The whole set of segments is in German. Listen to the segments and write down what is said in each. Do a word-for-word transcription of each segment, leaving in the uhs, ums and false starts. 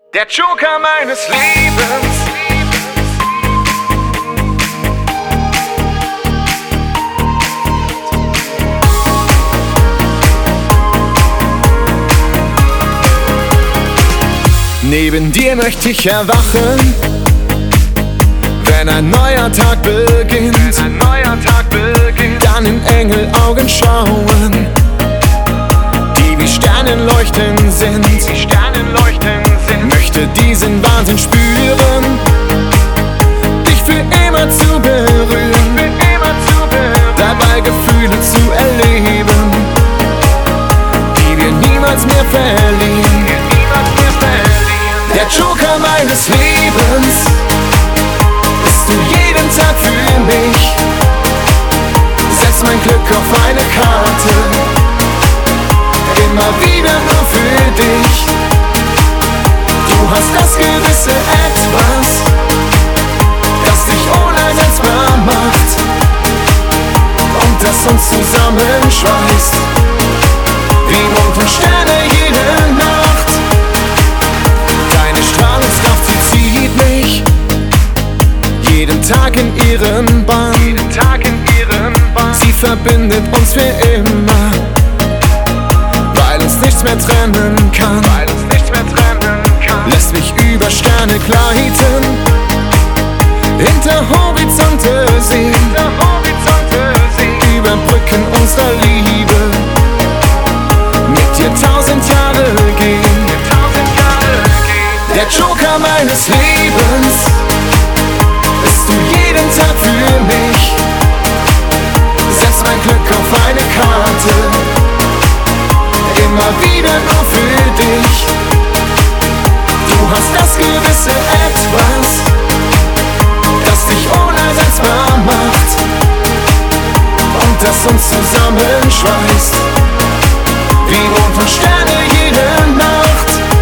Der Joker meines Lebens. Neben dir möchte ich erwachen, wenn ein neuer Tag beginnt. Wenn ein neuer Tag beginnt, dann in Engelaugen schauen, die wie Sternen leuchten sind. Die Sternen leuchten sind. Möchte diesen Wahnsinn spüren, dich für immer zu berühren, für immer zu berühren. Dabei Gefühle zu erleben, die wir niemals mehr verlieren. Der Joker meines Lebens bist du jeden Tag für mich. Setz mein Glück auf eine Karte, immer wieder nur für dich. Du hast das gewisse Etwas, das dich unersetzbar macht und das uns zusammenschweißt, wie Mond und Sterne jede Nacht. Deine Strahlungskraft, sie zieht mich jeden Tag in ihren Bann. Jeden Tag in ihren Bann. Sie verbindet uns für immer, weil uns nichts mehr trennen kann. Weil uns nichts mehr trennen kann. Lässt mich über Sterne gleiten, hinter Horizonte sehen, hinter Horizonte sehen. Über Brücken unserer Liebe mit dir tausend Jahre gehen. Der Joker meines Lebens bist du jeden Tag für mich. Setz mein Glück auf eine Karte, immer wieder nur für dich. Du hast das gewisse Etwas, das dich unersetzbar macht und das uns zusammenschweißt, wie Mond und Sterne jede Nacht.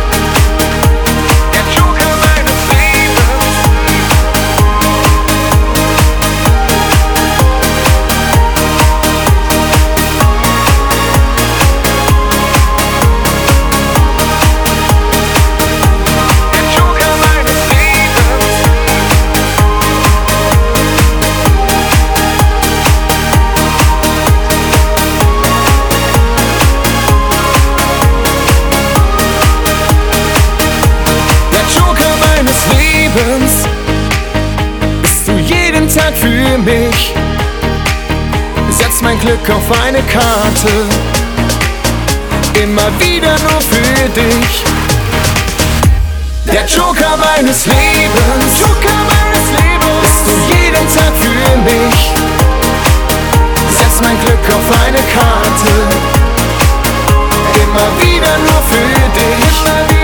Bist du jeden Tag für mich. Setz mein Glück auf eine Karte, immer wieder nur für dich. Der Joker meines Lebens, Joker meines Lebens, bist du jeden Tag für mich. Setz mein Glück auf eine Karte, immer wieder nur für dich.